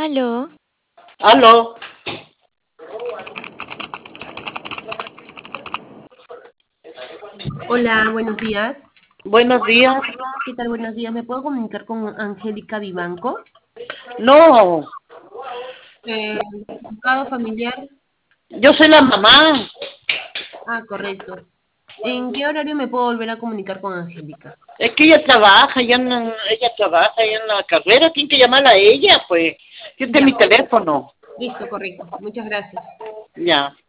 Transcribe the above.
Aló, Aló, Hola, buenos días. buenos días. ¿Qué tal? Buenos días. ¿Me puedo comunicar con Angélica Vivanco? No, Buscado familiar. yo soy la mamá. Ah, correcto. ¿En qué horario me puedo volver a comunicar con Angélica? Es que ella trabaja, ella trabaja allá en la carrera. Tiene que llamarla a ella, pues. Este es Ya, mi teléfono. listo, correcto. Muchas gracias. Ya.